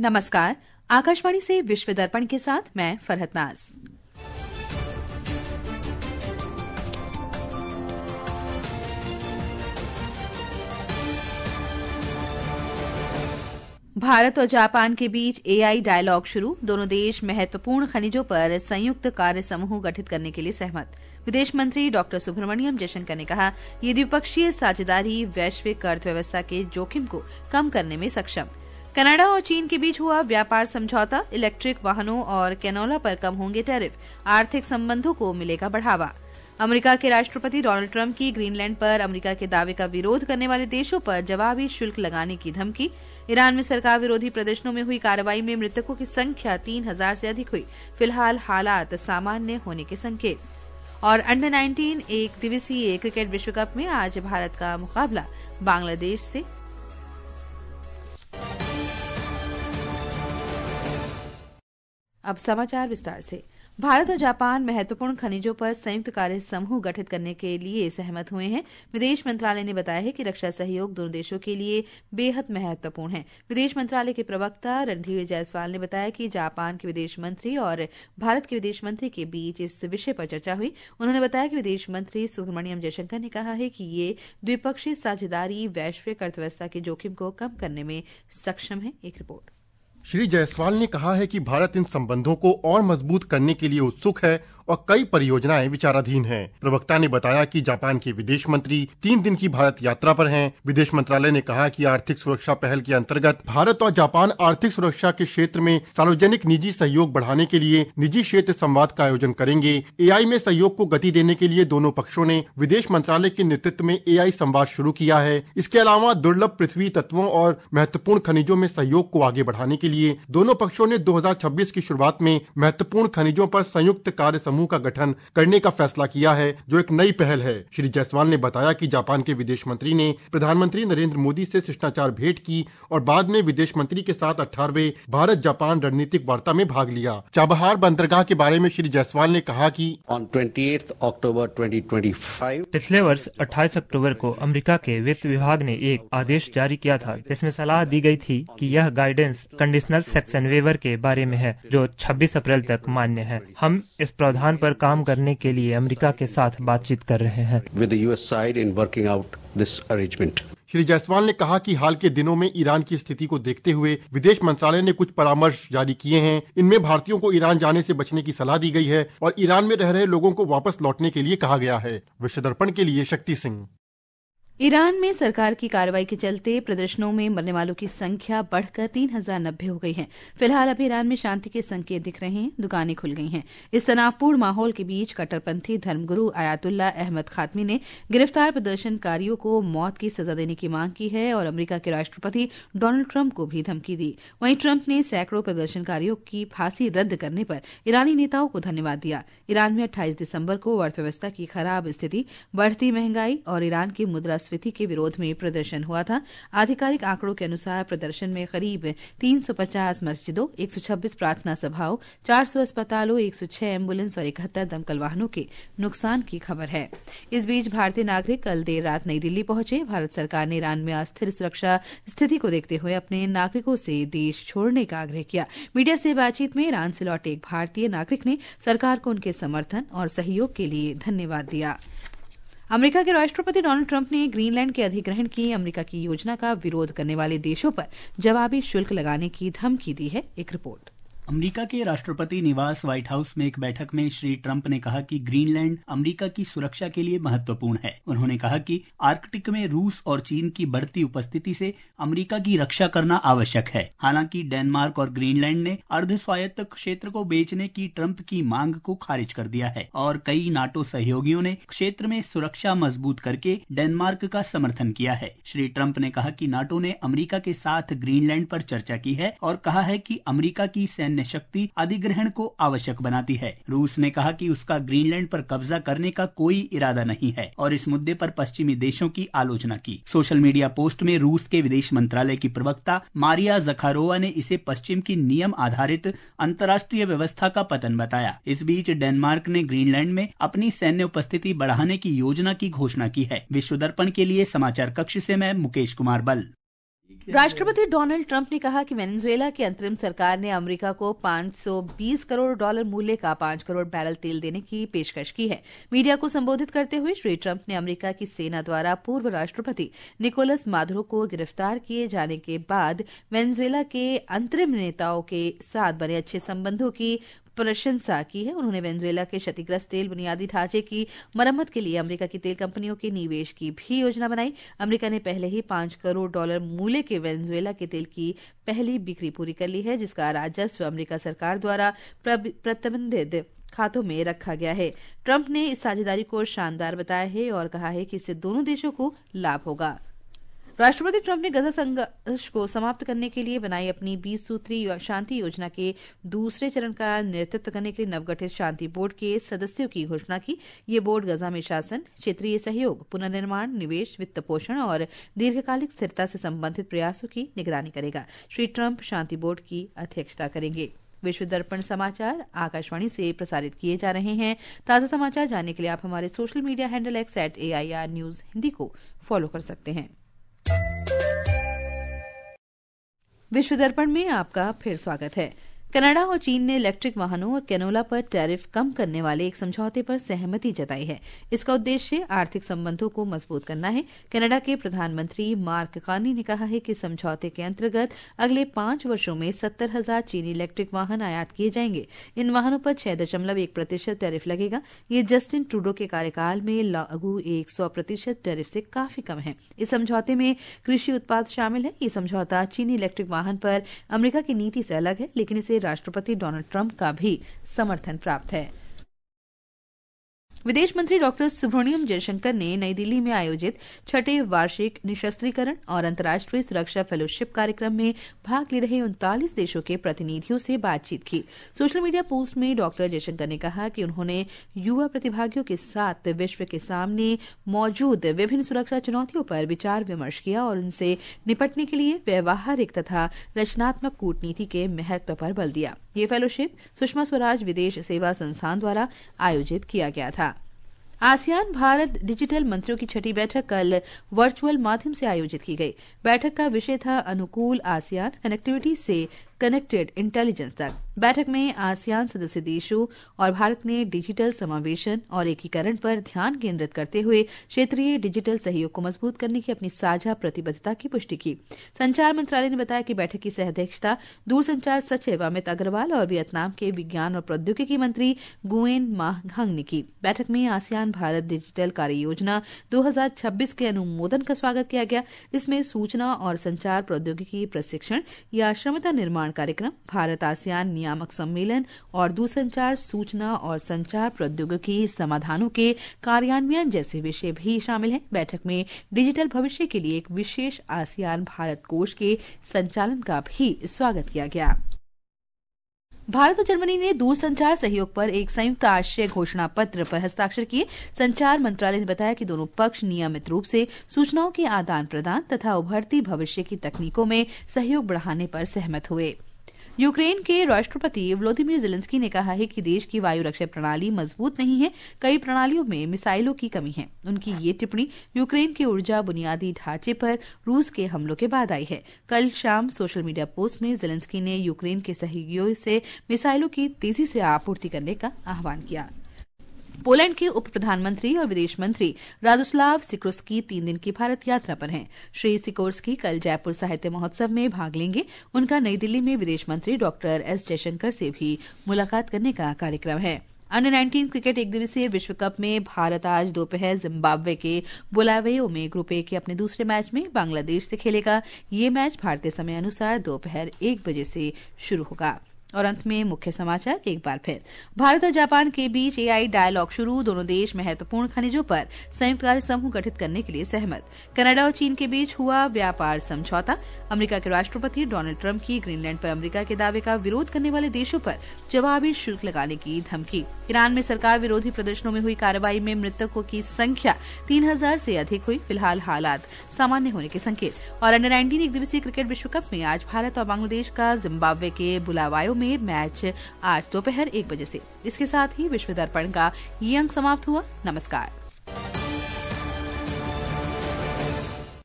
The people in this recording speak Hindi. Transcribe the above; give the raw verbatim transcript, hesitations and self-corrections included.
नमस्कार, आकाशवाणी से विश्व दर्पण के साथ मैं फरहत नाज। भारत और जापान के बीच एआई डायलॉग शुरू। दोनों देश महत्वपूर्ण खनिजों पर संयुक्त कार्य समूह गठित करने के लिए सहमत। विदेश मंत्री डॉक्टर सुब्रमण्यम जयशंकर ने कहा, ये द्विपक्षीय साझेदारी वैश्विक अर्थव्यवस्था के जोखिम को कम करने में सक्षम। कनाडा और चीन के बीच हुआ व्यापार समझौता। इलेक्ट्रिक वाहनों और कैनोला पर कम होंगे टैरिफ। आर्थिक संबंधों को मिलेगा बढ़ावा। अमेरिका के राष्ट्रपति डोनाल्ड ट्रंप की ग्रीनलैंड पर अमेरिका के दावे का विरोध करने वाले देशों पर जवाबी शुल्क लगाने की धमकी। ईरान में सरकार विरोधी प्रदर्शनों में हुई कार्रवाई में मृतकों की संख्या तीन हजार से अधिक हुई। फिलहाल हालात सामान्य होने के संकेत। और अंडर नाइनटीन एक दिवसीय क्रिकेट विश्व कप में आज भारत का मुकाबला बांग्लादेश से। अब समाचार विस्तार से। भारत और जापान महत्वपूर्ण खनिजों पर संयुक्त कार्य समूह गठित करने के लिए सहमत हुए हैं। विदेश मंत्रालय ने बताया है कि रक्षा सहयोग दोनों देशों के लिए बेहद महत्वपूर्ण है। विदेश मंत्रालय के प्रवक्ता रणधीर जायसवाल ने बताया कि जापान के विदेश मंत्री और भारत के विदेश मंत्री के बीच इस विषय पर चर्चा हुई। उन्होंने बताया कि विदेश मंत्री सुब्रमण्यम जयशंकर ने कहा है कि ये द्विपक्षीय साझेदारी वैश्विक अर्थव्यवस्था के जोखिम को कम करने में सक्षम है। एक रिपोर्ट। श्री जायसवाल ने कहा है कि भारत इन संबंधों को और मजबूत करने के लिए उत्सुक है और कई परियोजनाएं विचाराधीन हैं। प्रवक्ता ने बताया कि जापान के विदेश मंत्री तीन दिन की भारत यात्रा पर हैं। विदेश मंत्रालय ने कहा कि आर्थिक सुरक्षा पहल के अंतर्गत भारत और जापान आर्थिक सुरक्षा के क्षेत्र में सार्वजनिक निजी सहयोग बढ़ाने के लिए निजी क्षेत्र संवाद का आयोजन करेंगे। एआई में सहयोग को गति देने के लिए दोनों पक्षों ने विदेश मंत्रालय के नेतृत्व में एआई संवाद शुरू किया है। इसके अलावा दुर्लभ पृथ्वी तत्वों और महत्वपूर्ण खनिजों में सहयोग को आगे बढ़ाने के लिए दोनों पक्षों ने दो हजार छब्बीस की शुरुआत में महत्वपूर्ण खनिजों पर संयुक्त कार्य समूह का गठन करने का फैसला किया है, जो एक नई पहल है। श्री जायसवाल ने बताया कि जापान के विदेश मंत्री ने प्रधानमंत्री नरेंद्र मोदी से शिष्टाचार भेंट की और बाद में विदेश मंत्री के साथ अठारहवें भारत जापान रणनीतिक वार्ता में भाग लिया। चाबहार बंदरगाह के बारे में श्री जायसवाल ने कहा कि अट्ठाईस अक्टूबर दो हज़ार पच्चीस पिछले वर्ष अट्ठाईस अक्टूबर को अमेरिका के वित्त विभाग ने एक आदेश जारी किया था, जिसमें सलाह दी गई थी कि यह गाइडेंस कंडीशनल सेक्शन वेवर के बारे में है, जो छब्बीस अप्रैल तक मान्य है। हम इस प्रावधान पर काम करने के लिए अमेरिका के साथ बातचीत कर रहे हैं। with the U S side in working out this arrangement. Shri Jaiswal ने कहा कि हाल के दिनों में ईरान की स्थिति को देखते हुए विदेश मंत्रालय ने कुछ परामर्श जारी किए हैं। इनमें भारतीयों को ईरान जाने से बचने की सलाह दी गई है और ईरान में रह रहे लोगों को वापस लौटने के लिए कहा गया है। विश्व दर्पण के लिए शक्ति सिंह। ईरान में सरकार की कार्रवाई के चलते प्रदर्शनों में मरने वालों की संख्या बढ़कर तीन हजार नब्बे हो गई है। फिलहाल अब ईरान में शांति के संकेत दिख रहे हैं। दुकानें खुल गई हैं। इस तनावपूर्ण माहौल के बीच कट्टरपंथी धर्मगुरु आयातुल्ला अहमद खातमी ने गिरफ्तार प्रदर्शनकारियों को मौत की सजा देने की मांग की है और अमेरिका के राष्ट्रपति डोनाल्ड ट्रंप को भी धमकी दी। वहीं ट्रंप ने सैकड़ों प्रदर्शनकारियों की फांसी रद्द करने पर ईरानी नेताओं को धन्यवाद दिया। ईरान में अट्ठाईस दिसंबर को अर्थव्यवस्था की खराब स्थिति, बढ़ती महंगाई और ईरान की मुद्रा स्फीति के विरोध में प्रदर्शन हुआ था। आधिकारिक आंकड़ों के अनुसार प्रदर्शन में करीब तीन सौ पचास मस्जिदों, एक सौ छब्बीस प्रार्थना सभाओं, चार सौ अस्पतालों, एक सौ छह एम्बुलेंस और इकहत्तर दमकल वाहनों के नुकसान की खबर है। इस बीच भारतीय नागरिक कल देर रात नई दिल्ली पहुंचे। भारत सरकार ने ईरान में अस्थिर सुरक्षा स्थिति को देखते हुए अपने नागरिकों से देश छोड़ने का आग्रह किया। मीडिया से बातचीत में ईरान से लौटे एक भारतीय नागरिक ने सरकार को उनके समर्थन और सहयोग के लिए धन्यवाद दिया। अमेरिका के राष्ट्रपति डोनाल्ड ट्रंप ने ग्रीनलैंड के अधिग्रहण की अमेरिका की योजना का विरोध करने वाले देशों पर जवाबी शुल्क लगाने की धमकी दी है। एक रिपोर्ट। अमेरिका के राष्ट्रपति निवास व्हाइट हाउस में एक बैठक में श्री ट्रंप ने कहा कि ग्रीनलैंड अमेरिका की सुरक्षा के लिए महत्वपूर्ण है। उन्होंने कहा कि आर्कटिक में रूस और चीन की बढ़ती उपस्थिति से अमेरिका की रक्षा करना आवश्यक है। हालांकि डेनमार्क और ग्रीनलैंड ने अर्ध स्वायत्त क्षेत्र को बेचने की ट्रंप की मांग को खारिज कर दिया है और कई नाटो सहयोगियों ने क्षेत्र में सुरक्षा मजबूत करके डेनमार्क का समर्थन किया है। श्री ट्रंप ने कहा कि नाटो ने अमेरिका के साथ ग्रीनलैंड पर चर्चा की है और कहा है कि अमेरिका की सैन्य शक्ति अधिग्रहण को आवश्यक बनाती है। रूस ने कहा कि उसका ग्रीनलैंड पर कब्जा करने का कोई इरादा नहीं है और इस मुद्दे पर पश्चिमी देशों की आलोचना की। सोशल मीडिया पोस्ट में रूस के विदेश मंत्रालय की प्रवक्ता मारिया ज़खारोवा ने इसे पश्चिम की नियम आधारित अंतर्राष्ट्रीय व्यवस्था का पतन बताया। इस बीच डेनमार्क ने ग्रीनलैंड में अपनी सैन्य उपस्थिति बढ़ाने की योजना की घोषणा की है। विश्व दर्पण के लिए समाचार कक्ष से मैं मुकेश कुमार बल। राष्ट्रपति डोनाल्ड ट्रंप ने कहा कि वेनेजुएला की अंतरिम सरकार ने अमेरिका को पाँच सौ बीस करोड़ डॉलर मूल्य का पांच करोड़ बैरल तेल देने की पेशकश की है। मीडिया को संबोधित करते हुए श्री ट्रंप ने अमेरिका की सेना द्वारा पूर्व राष्ट्रपति निकोलस मादुरो को गिरफ्तार किए जाने के बाद वेनेजुएला के अंतरिम नेताओं के साथ बने अच्छे संबंधों की प्रशंसा की है। उन्होंने वेनेजुएला के क्षतिग्रस्त तेल बुनियादी ढांचे की मरम्मत के लिए अमेरिका की तेल कंपनियों के निवेश की भी योजना बनाई। अमेरिका ने पहले ही पांच करोड़ डॉलर मूल्य के वेनेजुएला के तेल की पहली बिक्री पूरी कर ली है, जिसका राजस्व अमेरिका सरकार द्वारा प्रतिबंधित खातों में रखा गया है। ट्रंप ने इस साझेदारी को शानदार बताया है और कहा है कि इससे दोनों देशों को लाभ होगा। राष्ट्रपति ट्रंप ने गजा संघर्ष को समाप्त करने के लिए बनाई अपनी बीस सूत्री शांति योजना के दूसरे चरण का नेतृत्व करने के लिए नवगठित शांति बोर्ड के सदस्यों की घोषणा की। ये बोर्ड गजा में शासन, क्षेत्रीय सहयोग, पुनर्निर्माण, निवेश, वित्त पोषण और दीर्घकालिक स्थिरता से संबंधित प्रयासों की निगरानी करेगा। श्री ट्रंप शांति बोर्ड की अध्यक्षता करेंगे। विश्व दर्पण समाचार आकाशवाणी से प्रसारित किए जा रहे हैं। ताजा समाचार जानने के लिए आप हमारे social media handle X at A I R news Hindi को फॉलो कर सकते हैं। विश्व दर्पण में आपका फिर स्वागत है। कनाडा और चीन ने इलेक्ट्रिक वाहनों और कैनोला पर टैरिफ कम करने वाले एक समझौते पर सहमति जताई है। इसका उद्देश्य आर्थिक संबंधों को मजबूत करना है। कनाडा के प्रधानमंत्री मार्क कार्नी ने कहा है कि समझौते के अंतर्गत अगले पांच वर्षों में सत्तर हजार चीनी इलेक्ट्रिक वाहन आयात किए जाएंगे। इन वाहनों पर छह दशमलव एक प्रतिशत टैरिफ लगेगा। ये जस्टिन ट्रूडो के कार्यकाल में लागू एक सौ प्रतिशत टैरिफ से काफी कम है। इस समझौते में कृषि उत्पाद शामिल है। ये समझौता चीनी इलेक्ट्रिक वाहन पर अमेरिका की नीति से अलग है, लेकिन इसे राष्ट्रपति डोनाल्ड ट्रंप का भी समर्थन प्राप्त है। विदेश मंत्री डॉक्टर सुब्रमण्यम जयशंकर ने नई दिल्ली में आयोजित छठे वार्षिक निशस्त्रीकरण और अंतर्राष्ट्रीय सुरक्षा फेलोशिप कार्यक्रम में भाग ले रहे उनतालीस देशों के प्रतिनिधियों से बातचीत की। सोशल मीडिया पोस्ट में डॉक्टर जयशंकर ने कहा कि उन्होंने युवा प्रतिभागियों के साथ विश्व के सामने मौजूद विभिन्न सुरक्षा चुनौतियों पर विचार विमर्श किया और उनसे निपटने के लिए व्यवहारिक तथा रचनात्मक कूटनीति के महत्व पर बल दिया। ये फेलोशिप सुषमा स्वराज विदेश सेवा संस्थान द्वारा आयोजित किया गया था। आसियान भारत डिजिटल मंत्रियों की छठी बैठक कल वर्चुअल माध्यम से आयोजित की गई। बैठक का विषय था अनुकूल आसियान, कनेक्टिविटी से कनेक्टेड इंटेलिजेंस तक। बैठक में आसियान सदस्य देशों और भारत ने डिजिटल समावेशन और एकीकरण पर ध्यान केंद्रित करते हुए क्षेत्रीय डिजिटल सहयोग को मजबूत करने की अपनी साझा प्रतिबद्धता की पुष्टि की। संचार मंत्रालय ने बताया कि बैठक की सह-अध्यक्षता दूरसंचार सचिव अमित अग्रवाल और वियतनाम के विज्ञान और प्रौद्योगिकी मंत्री गुएन माह घंग ने की। बैठक में आसियान भारत डिजिटल कार्य योजना दो हजार छब्बीस के अनुमोदन का स्वागत किया गया। इसमें सूचना और संचार प्रौद्योगिकी प्रशिक्षण या क्षमता निर्माण कार्यक्रम, भारत आसियान नियामक सम्मेलन और दूरसंचार सूचना और संचार प्रौद्योगिकी समाधानों के कार्यान्वयन जैसे विषय भी शामिल हैं। बैठक में डिजिटल भविष्य के लिए एक विशेष आसियान भारत कोष के संचालन का भी स्वागत किया गया। भारत और जर्मनी ने दूरसंचार सहयोग पर एक संयुक्त आशय घोषणा पत्र पर हस्ताक्षर किए। संचार मंत्रालय ने बताया कि दोनों पक्ष नियमित रूप से सूचनाओं के आदान प्रदान तथा उभरती भविष्य की तकनीकों में सहयोग बढ़ाने पर सहमत हुए। यूक्रेन के राष्ट्रपति व्लादिमीर ज़ेलेंस्की ने कहा है कि देश की वायु रक्षा प्रणाली मजबूत नहीं है, कई प्रणालियों में मिसाइलों की कमी है। उनकी ये टिप्पणी यूक्रेन के ऊर्जा बुनियादी ढांचे पर रूस के हमलों के बाद आई है। कल शाम सोशल मीडिया पोस्ट में ज़ेलेंस्की ने यूक्रेन के सहयोगियों से मिसाइलों की तेजी से आपूर्ति करने का आह्वान किया। पोलैंड के उप प्रधानमंत्री और विदेश मंत्री रादोस्लाव सिकोर्स्की तीन दिन की भारत यात्रा पर हैं। श्री सिकोर्स्की कल जयपुर साहित्य महोत्सव में भाग लेंगे। उनका नई दिल्ली में विदेश मंत्री डॉक्टर एस जयशंकर से भी मुलाकात करने का कार्यक्रम है। अंडर नाइनटीन क्रिकेट एक दिवसीय विश्व कप में भारत आज दोपहर जिम्बाब्वे के बुलावेयो में ग्रुप ए के अपने दूसरे मैच में बांग्लादेश से खेलेगा। ये मैच भारतीय समय अनुसार दोपहर एक बजे से शुरू होगा। और अंत में मुख्य समाचार एक बार फिर। भारत और जापान के बीच एआई डायलॉग शुरू, दोनों देश महत्वपूर्ण खनिजों पर संयुक्त कार्य समूह गठित करने के लिए सहमत। कनाडा और चीन के बीच हुआ व्यापार समझौता। अमेरिका के राष्ट्रपति डोनाल्ड ट्रंप की ग्रीनलैंड पर अमेरिका के दावे का विरोध करने वाले देशों पर जवाबी शुल्क लगाने की धमकी। ईरान में सरकार विरोधी प्रदर्शनों में हुई कार्रवाई में मृतकों की संख्या तीन हजार से अधिक हुई। फिलहाल हालात सामान्य होने के संकेत। और अंडर नाइनटीन एक दिवसीय क्रिकेट विश्व कप में आज भारत और बांग्लादेश का जिम्बाब्वे के बुलावायो में मैच आज दोपहर एक बजे से। इसके साथ ही विश्व दर्पण का ये अंक समाप्त हुआ। नमस्कार।